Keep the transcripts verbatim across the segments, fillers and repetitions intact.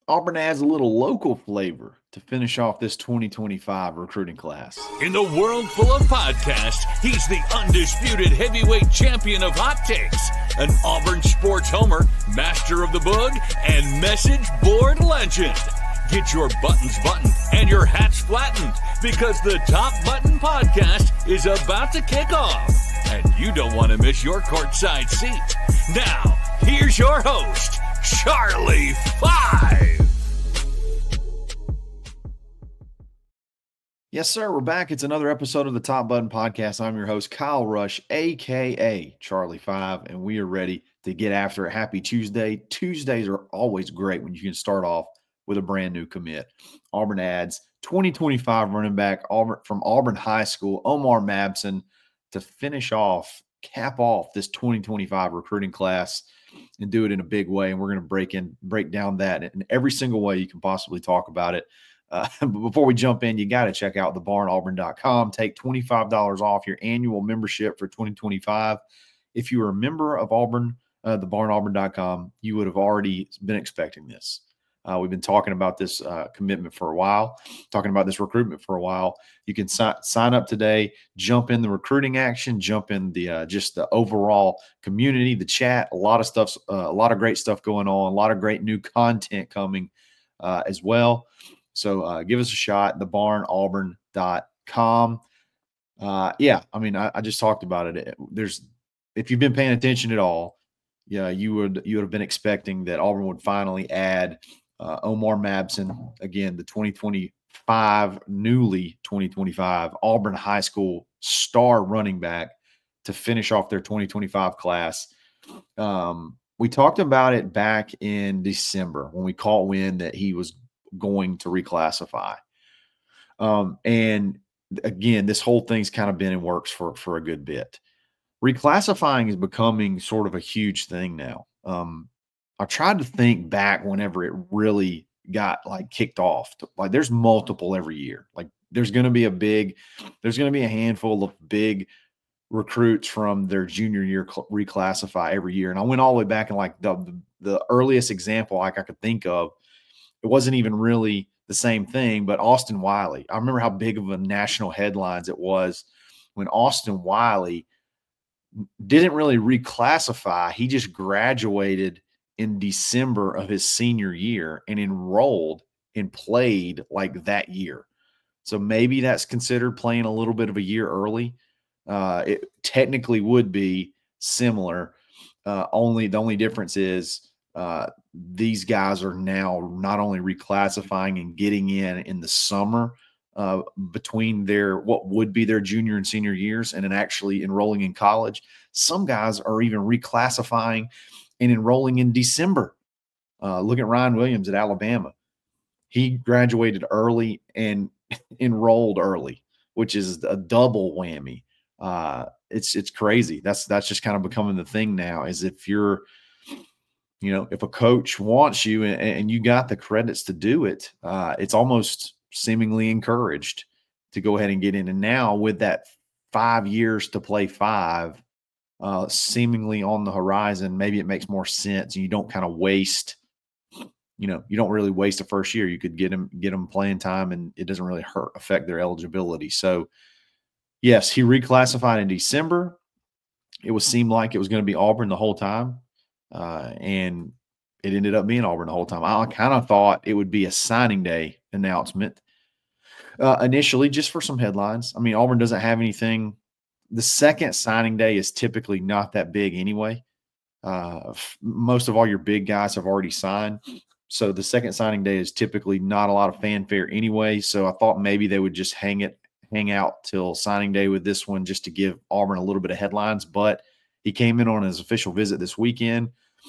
Auburn adds a little local flavor to finish off this twenty twenty-five recruiting class. In the world full of podcasts, he's the undisputed heavyweight champion of hot takes, an Auburn sports homer, master of the boog, and message board legend. Get your buttons buttoned and your hats flattened because the Top Button Podcast is about to kick off. And you don't want to miss your courtside seat. Now, here's your host, Charlie Five. Yes, sir. We're back. It's another episode of the Top Button Podcast. I'm your host, Kyle Rush, a k a. Charlie Five, and we are ready to get after it. Happy Tuesday. Tuesdays are always great when you can start off with a brand new commit. Auburn adds twenty twenty-five running back Auburn from Auburn High School, Omar Mabson, to finish off, cap off this twenty twenty-five recruiting class and do it in a big way. And we're going to break in, break down that in every single way you can possibly talk about it. Uh, but before we jump in, you got to check out the barn auburn dot com. Take twenty-five dollars off your annual membership for twenty twenty-five. If you are a member of Auburn, uh, the barn auburn dot com, you would have already been expecting this. Uh, we've been talking about this uh, commitment for a while, talking about this recruitment for a while. You can si- sign up today, jump in the recruiting action, jump in the uh, just the overall community, the chat. A lot of stuff, uh, a lot of great stuff going on, a lot of great new content coming uh, as well. So uh, give us a shot, the barn auburn dot com. Uh, yeah, I mean, I, I just talked about it. There's, if you've been paying attention at all, yeah, you would you would have been expecting that Auburn would finally add Uh, Omar Mabson, again, the twenty twenty-five, newly twenty twenty-five Auburn High School star running back to finish off their twenty twenty-five class. Um, we talked about it back in December when we caught wind that he was going to reclassify. Um, and again, this whole thing's kind of been in works for, for a good bit. Reclassifying is becoming sort of a huge thing now. Um, I tried to think back whenever it really got like kicked off. Like there's multiple every year. Like there's going to be a big, there's going to be a handful of big recruits from their junior year cl- reclassify every year. And I went all the way back and like the, the, the earliest example like I could think of, it wasn't even really the same thing, but Austin Wiley. I remember how big of a national headlines it was when Austin Wiley didn't really reclassify. He just graduated in December of his senior year and enrolled and played like that year. So maybe that's considered playing a little bit of a year early. Uh, it technically would be similar. Uh, only the only difference is uh, these guys are now not only reclassifying and getting in in the summer uh, between their what would be their junior and senior years and then actually enrolling in college. Some guys are even reclassifying and enrolling in December. Uh, look at Ryan Williams at Alabama. He graduated early and enrolled early, which is a double whammy. Uh, it's it's crazy. That's that's just kind of becoming the thing now. Is if you're, you know, if a coach wants you and, and you got the credits to do it, uh, it's almost seemingly encouraged to go ahead and get in. And now with that five years to play five, Uh, seemingly on the horizon, maybe it makes more sense. And you don't kind of waste, you know, you don't really waste the first year. You could get them, get them playing time, and it doesn't really hurt affect their eligibility. So, yes, he reclassified in December. It was seemed like it was going to be Auburn the whole time, uh, and it ended up being Auburn the whole time. I kind of thought it would be a signing day announcement uh, initially, just for some headlines. I mean, Auburn doesn't have anything. The second signing day is typically not that big anyway. Uh, f- most of all your big guys have already signed. So the second signing day is typically not a lot of fanfare anyway. So I thought maybe they would just hang it, hang out till signing day with this one just to give Auburn a little bit of headlines. But he came in on his official visit this weekend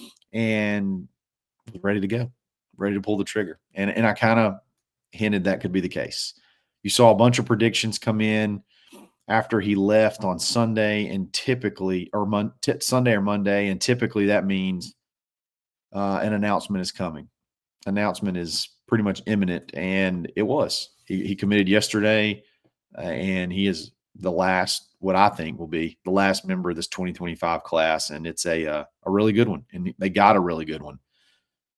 and was ready to go, ready to pull the trigger. And, and I kind of hinted that could be the case. You saw a bunch of predictions come in after he left on Sunday, and typically, or mon- t- Sunday or Monday, and typically that means uh, an announcement is coming. Announcement is pretty much imminent, and it was. He, he committed yesterday, uh, and he is the last, what I think will be the last member of this twenty twenty-five class, and it's a uh, a really good one, and they got a really good one.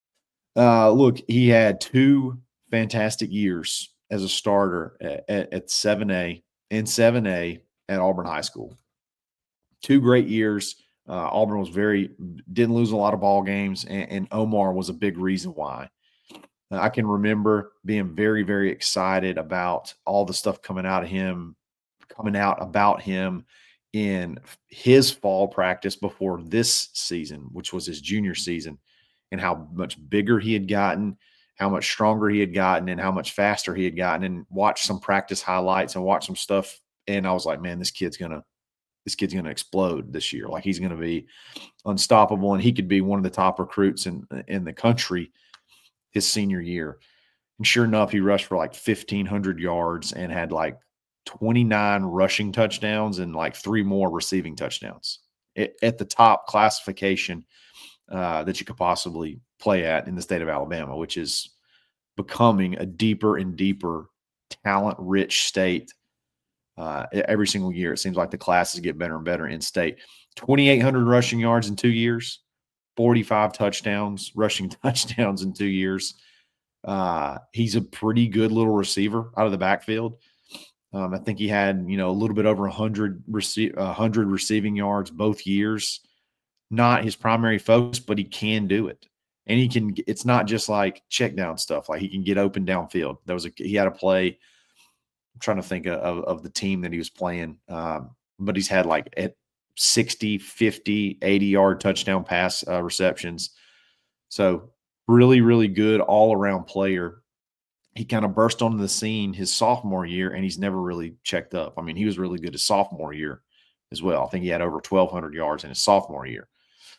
Uh, look, he had two fantastic years as a starter at, at, at seven A in seven A at Auburn High School. Two great years. Uh, Auburn was very didn't lose a lot of ball games, and, and Omar was a big reason why. Uh, I can remember being very, very excited about all the stuff coming out of him, coming out about him in his fall practice before this season, which was his junior season, and how much bigger he had gotten, how much stronger he had gotten, and how much faster he had gotten. And watched some practice highlights and watched some stuff, and I was like, man, this kid's gonna this kid's gonna explode this year. Like, he's gonna be unstoppable, and he could be one of the top recruits in in the country his senior year. And sure enough, he rushed for like fifteen hundred yards and had like twenty-nine rushing touchdowns and like three more receiving touchdowns at, at the top classification uh, that you could possibly play at in the state of Alabama, which is becoming a deeper and deeper talent-rich state. Uh, every single year, it seems like the classes get better and better in state. twenty-eight hundred rushing yards in two years, forty-five touchdowns, rushing touchdowns in two years. Uh, he's a pretty good little receiver out of the backfield. Um, I think he had, you know, a little bit over one hundred, rece- one hundred receiving yards both years. Not his primary focus, but he can do it. And he can – it's not just like check down stuff. Like, he can get open downfield. There was a – he had a play – I'm trying to think of, of the team that he was playing, um, but he's had like at sixty, fifty, eighty-yard touchdown pass uh, receptions. So really, really good all-around player. He kind of burst onto the scene his sophomore year, and he's never really checked up. I mean, he was really good his sophomore year as well. I think he had over twelve hundred yards in his sophomore year.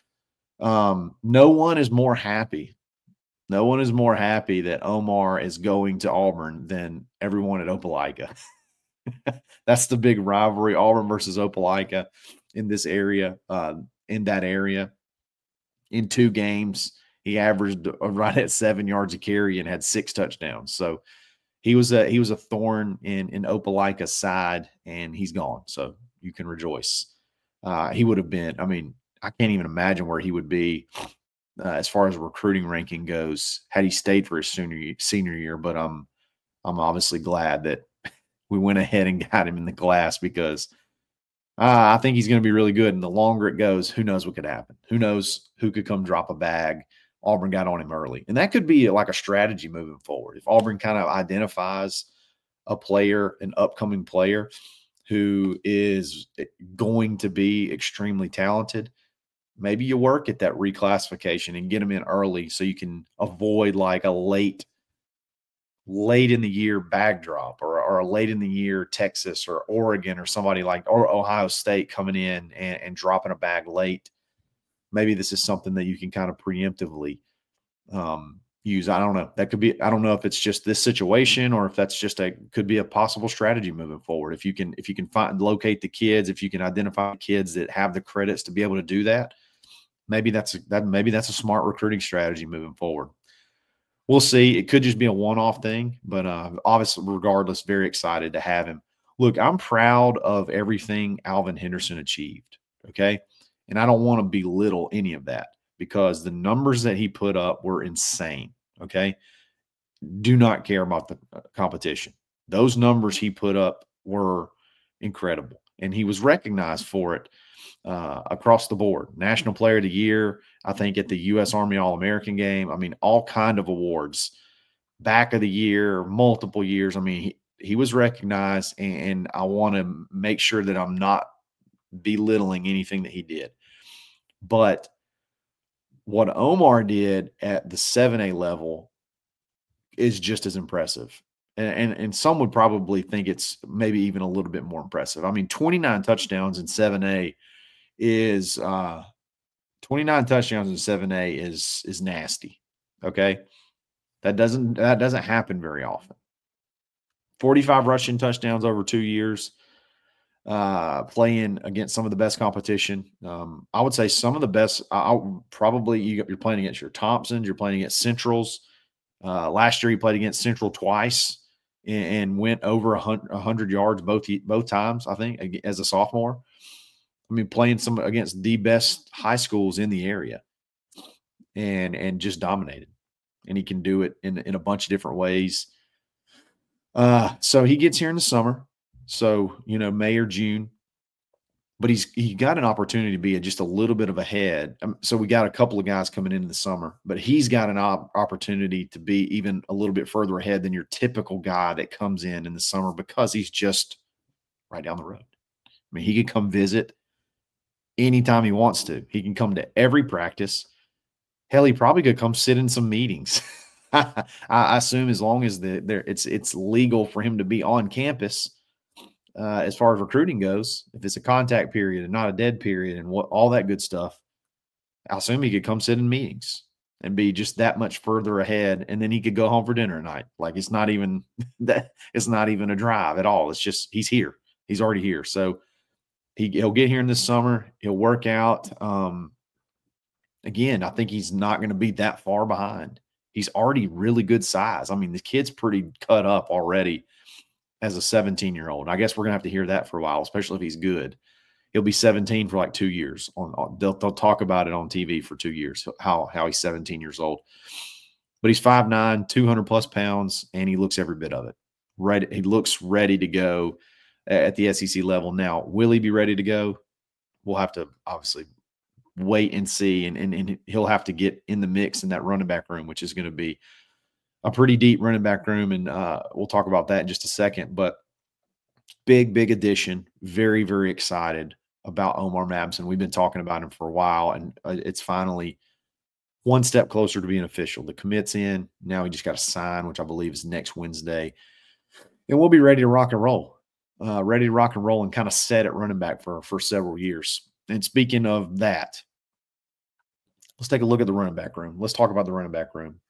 Um, no one is more happy. No one is more happy that Omar is going to Auburn than everyone at Opelika. That's the big rivalry, Auburn versus Opelika in this area, uh, in that area. In two games, he averaged right at seven yards a carry and had six touchdowns. So he was a he was a thorn in in Opelika's side, and he's gone. So you can rejoice. Uh, he would have been. I mean, I can't even imagine where he would be uh, as far as recruiting ranking goes had he stayed for his senior senior year. But I'm I'm obviously glad that we went ahead and got him in the class, because uh, I think he's going to be really good. And the longer it goes, who knows what could happen? Who knows who could come drop a bag? Auburn got on him early. And that could be like a strategy moving forward. If Auburn kind of identifies a player, an upcoming player who is going to be extremely talented, maybe you work at that reclassification and get them in early so you can avoid like a late late in the year bag drop, or, or a late in the year Texas or Oregon or somebody like, or Ohio State coming in and, and dropping a bag late. Maybe this is something that you can kind of preemptively um, use. I don't know. That could be, I don't know if it's just this situation or if that's just a, could be a possible strategy moving forward. If you can, if you can find, locate the kids, if you can identify kids that have the credits to be able to do that, maybe that's a, that, maybe that's a smart recruiting strategy moving forward. We'll see. It could just be a one-off thing, but uh, obviously, regardless, very excited to have him. Look, I'm proud of everything Alvin Henderson achieved, okay? And I don't want to belittle any of that, because the numbers that he put up were insane, okay? Do not care about the competition. Those numbers he put up were incredible, and he was recognized for it uh, across the board. National Player of the Year, I think at the U S Army All-American game. I mean, all kind of awards. Back of the year, multiple years. I mean, he, he was recognized, and, and I want to make sure that I'm not belittling anything that he did. But what Omar did at the seven A level is just as impressive. And, and, and some would probably think it's maybe even a little bit more impressive. I mean, twenty-nine touchdowns in seven A is uh, twenty-nine touchdowns in seven A is is nasty. Okay, that doesn't that doesn't happen very often. forty-five rushing touchdowns over two years, uh, playing against some of the best competition. Um, I would say some of the best. I, I probably you, you're playing against your Thompsons. You're playing against Centrals. Uh, last year, he played against Central twice and, and went over a hundred yards both both times, I think, as a sophomore. I mean, playing some against the best high schools in the area, and and just dominated. and he can do it in, in a bunch of different ways. Uh, so he gets here in the summer. So, you know, May or June. But he's he got an opportunity to be just a little bit of ahead. Um, so we got a couple of guys coming in in the summer, but he's got an op- opportunity to be even a little bit further ahead than your typical guy that comes in in the summer because he's just right down the road. I mean, he can come visit anytime he wants to. He can come to every practice. Hell, he probably could come sit in some meetings. I, I assume as long as the there it's it's legal for him to be on campus. Uh, as far as recruiting goes, if it's a contact period and not a dead period and what all that good stuff, I assume he could come sit in meetings and be just that much further ahead, and then he could go home for dinner at night. Like it's not even that it's not even a drive at all. It's just he's here. He's already here. So he he'll get here in this summer. He'll work out. Um, again, I think he's not going to be that far behind. He's already really good size. I mean, the kid's pretty cut up already as a seventeen-year-old. I guess we're going to have to hear that for a while, especially if he's good. He'll be seventeen for like two years. On, on they'll, they'll talk about it on T V for two years, how, how he's seventeen years old. But he's five nine, two hundred plus pounds, and he looks every bit of it. Right, he looks ready to go at the S E C level. Now, will he be ready to go? We'll have to obviously wait and see, and, and, and he'll have to get in the mix in that running back room, which is going to be a pretty deep running back room, and uh, we'll talk about that in just a second. But big, big addition. Very, very excited about Omar Mabson. We've been talking about him for a while, and uh, it's finally one step closer to being official. The commit's in. Now he just got to sign, which I believe is next Wednesday. And we'll be ready to rock and roll, uh, ready to rock and roll and kind of set at running back for, for several years. And speaking of that, let's take a look at the running back room. Let's talk about the running back room.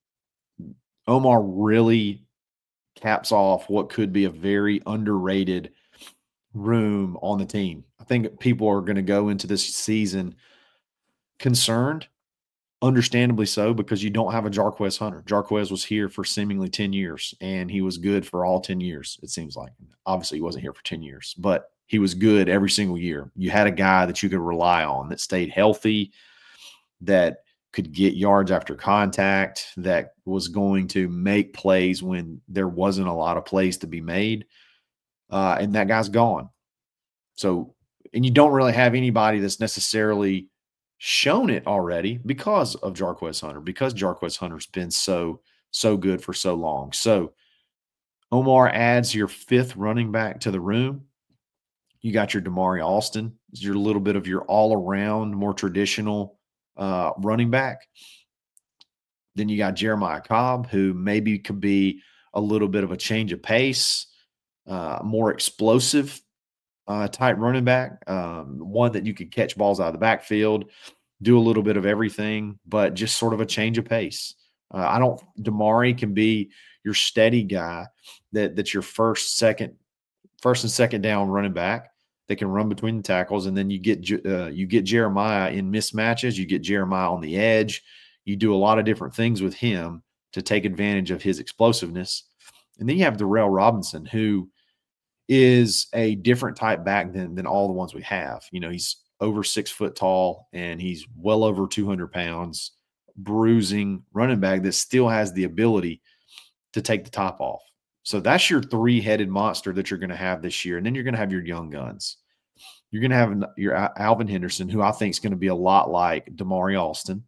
Omar really caps off what could be a very underrated room on the team. I think people are going to go into this season concerned, understandably so, because you don't have a Jarquez Hunter. Jarquez was here for seemingly ten years, and he was good for all ten years, it seems like. Obviously, he wasn't here for ten years, but he was good every single year. You had a guy that you could rely on that stayed healthy, that could get yards after contact, that was going to make plays when there wasn't a lot of plays to be made. Uh, and that guy's gone. So, and you don't really have anybody that's necessarily shown it already because of Jarquez Hunter, because Jarquez Hunter's been so, so good for so long. So Omar adds your fifth running back to the room. You got your Damari Alston, your little bit of your all-around, more traditional uh, running back. Then you got Jeremiah Cobb, who maybe could be a little bit of a change of pace, uh, more explosive uh, type running back, um, one that you could catch balls out of the backfield, do a little bit of everything, but just sort of a change of pace. Uh, I don't – Damari can be your steady guy that that's your first, second, first and second down running back that can run between the tackles, and then you get uh, you get Jeremiah in mismatches. You get Jeremiah on the edge. You do a lot of different things with him to take advantage of his explosiveness. And then you have Darrell Robinson, who is a different type back than, than all the ones we have. You know, he's over six foot tall, and he's well over two hundred pounds, bruising running back that still has the ability to take the top off. So that's your three-headed monster that you're going to have this year. And then you're going to have your young guns. You're going to have your Alvin Henderson, who I think is going to be a lot like Damari Alston,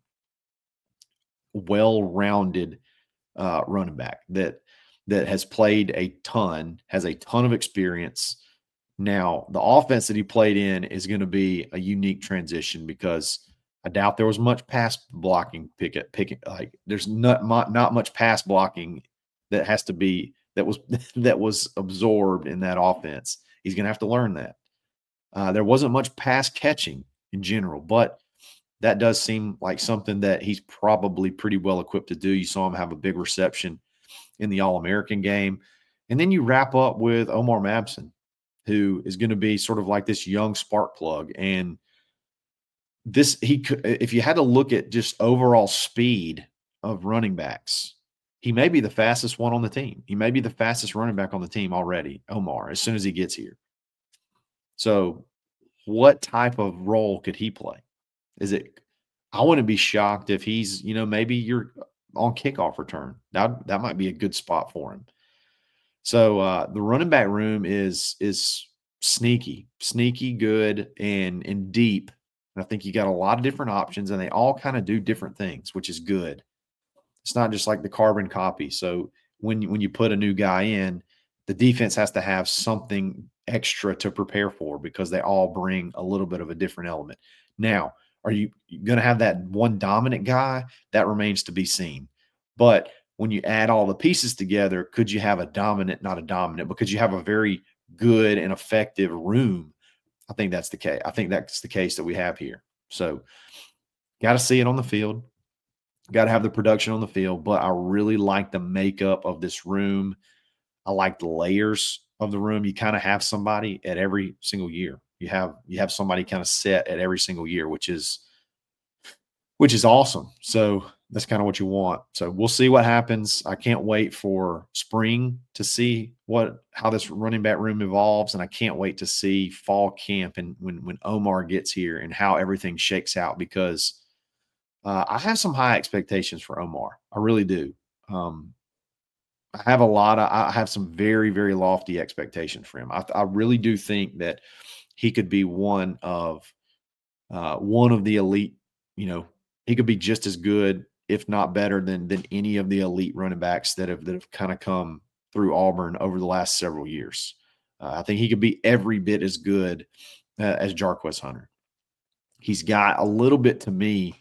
well-rounded uh, running back that that has played a ton, has a ton of experience. Now, the offense that he played in is going to be a unique transition because I doubt there was much pass blocking picket picket like there's not not much pass blocking that has to be that was that was absorbed in that offense. He's going to have to learn that. Uh, there wasn't much pass catching in general, but that does seem like something that he's probably pretty well equipped to do. You saw him have a big reception in the All-American game. And then you wrap up with Omar Mabson, who is going to be sort of like this young spark plug. And this, he could, if you had to look at just overall speed of running backs, he may be the fastest one on the team. He may be the fastest running back on the team already, Omar, as soon as he gets here. So what type of role could he play? Is it, I wouldn't be shocked if he's, you know, maybe your on kickoff return. That that might be a good spot for him. So uh, the running back room is is sneaky, sneaky good and and deep. And I think you got a lot of different options, and they all kind of do different things, which is good. It's not just like the carbon copy. So when you- when you put a new guy in, the defense has to have something extra to prepare for because they all bring a little bit of a different element. Now, are you going to have that one dominant guy? That remains to be seen. But when you add all the pieces together, could you have a dominant, not a dominant, because you have a very good and effective room? I think that's the case. I think that's the case that we have here. So, got to see it on the field. Got to have the production on the field, but I really like the makeup of this room. I like the layers of the room. You kind of have somebody at every single year. You have you have somebody kind of set at every single year, which is which is awesome. So that's kind of what you want. So we'll see what happens. I can't wait for spring to see what how this running back room evolves, and I can't wait to see fall camp and when when Omar gets here and how everything shakes out because uh, I have some high expectations for Omar. I really do. Um, I have a lot of I have some very, very lofty expectations for him. I, I really do think that he could be one of uh, one of the elite. You know, he could be just as good, if not better, than than any of the elite running backs that have that have kind of come through Auburn over the last several years. Uh, I think he could be every bit as good uh, as Jarquez Hunter. He's got a little bit to me.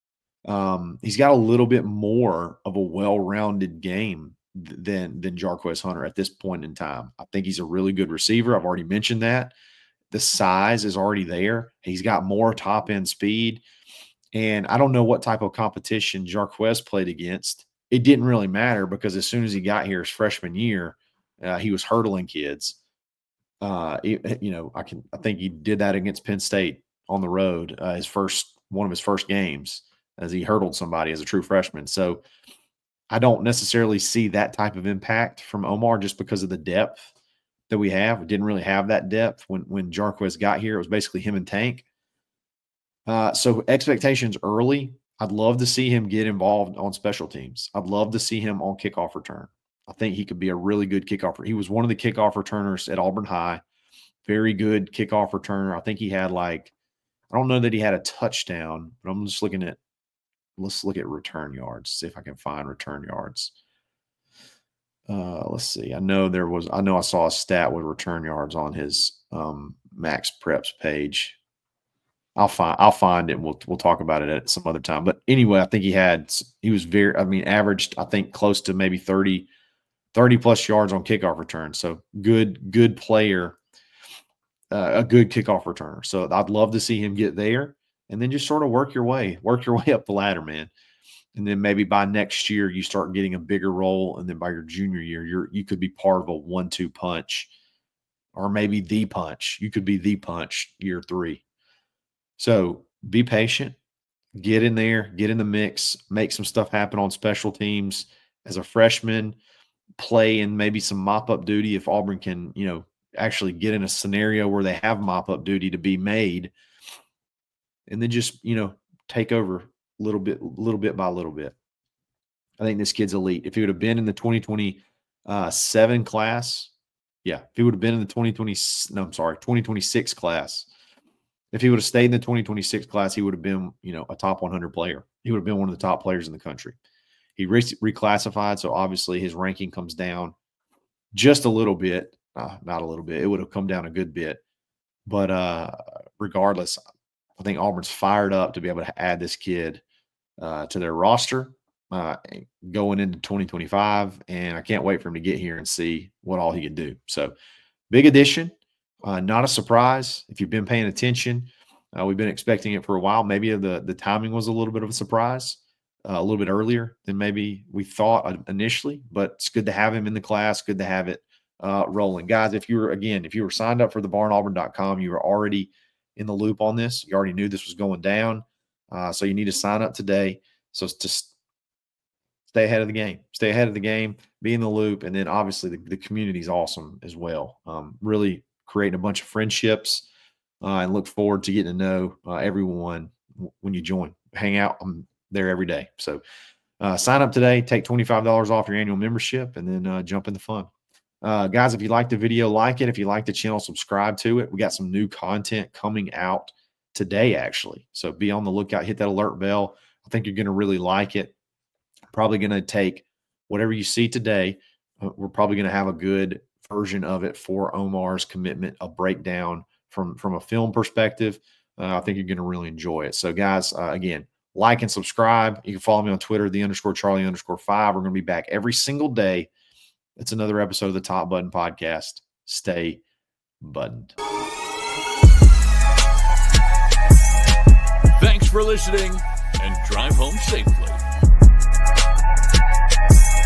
Um, he's got a little bit more of a well-rounded game than than Jarquez Hunter at this point in time. I think he's a really good receiver. I've already mentioned that. The size is already there. He's got more top end speed. And I don't know what type of competition Jarquez played against. It didn't really matter because as soon as he got here his freshman year, uh, he was hurdling kids. Uh, it, you know, I can I think he did that against Penn State on the road, uh, his first one of his first games as he hurdled somebody as a true freshman. So I don't necessarily see that type of impact from Omar just because of the depth that we have. We didn't really have that depth when when Jarquez got here. It was basically him and Tank. Uh, so expectations early. I'd love to see him get involved on special teams. I'd love to see him on kickoff return. I think he could be a really good kickoff. He was one of the kickoff returners at Auburn High. Very good kickoff returner. I think he had like, I don't know that he had a touchdown, but I'm just looking at, let's look at return yards, see if I can find return yards. Uh, let's see. I know there was, I know I saw a stat with return yards on his um, Max Preps page. I'll find I'll find it. We'll we'll talk about it at some other time. But anyway, I think he had he was very I mean averaged I think close to maybe thirty, thirty plus yards on kickoff return. So good good player, uh, a good kickoff returner. So I'd love to see him get there and then just sort of work your way, work your way up the ladder, man. And then maybe by next year you start getting a bigger role, and then by your junior year you're you could be part of a one two punch, or maybe the punch. You could be the punch year three. So be patient, get in there, get in the mix, make some stuff happen on special teams as a freshman, play in maybe some mop-up duty if Auburn can, you know, actually get in a scenario where they have mop-up duty to be made, and then just, you know, take over little bit, little bit by little bit. I think this kid's elite. If he would have been in the twenty twenty-seven class, yeah, if he would have been in the twenty twenty, no, I'm sorry, twenty twenty-six class, if he would have stayed in the twenty twenty-six class, he would have been, you know, a top one hundred player. He would have been one of the top players in the country. He re- reclassified, so obviously his ranking comes down just a little bit. Uh, not a little bit. It would have come down a good bit. But uh, regardless, I think Auburn's fired up to be able to add this kid uh, to their roster uh, going into twenty twenty-five, and I can't wait for him to get here and see what all he can do. So big addition. Uh, not a surprise if you've been paying attention. Uh, we've been expecting it for a while. Maybe the the timing was a little bit of a surprise, uh, a little bit earlier than maybe we thought initially. But it's good to have him in the class. Good to have it uh, rolling, guys. If you were again, if you were signed up for the barn auburn dot com, you were already in the loop on this. You already knew this was going down, uh, so you need to sign up today. So just stay ahead of the game. Stay ahead of the game. Be in the loop, and then obviously the, the community is awesome as well. Um, really. Creating a bunch of friendships uh, and look forward to getting to know uh, everyone w- when you join. Hang out. I'm there every day. So Uh, sign up today, take twenty-five dollars off your annual membership, and then uh, jump in the fun. Uh, guys, if you like the video, like it. If you like the channel, subscribe to it. We got some new content coming out today, actually. So be on the lookout. Hit that alert bell. I think you're going to really like it. Probably going to take whatever you see today. Uh, we're probably going to have a good version of it for Omar's commitment, a breakdown from, from a film perspective. Uh, I think you're going to really enjoy it. So, guys, uh, again, like and subscribe. You can follow me on Twitter, the underscore Charlie underscore five. We're going to be back every single day. It's another episode of the Top Button Podcast. Stay buttoned. Thanks for listening, and drive home safely.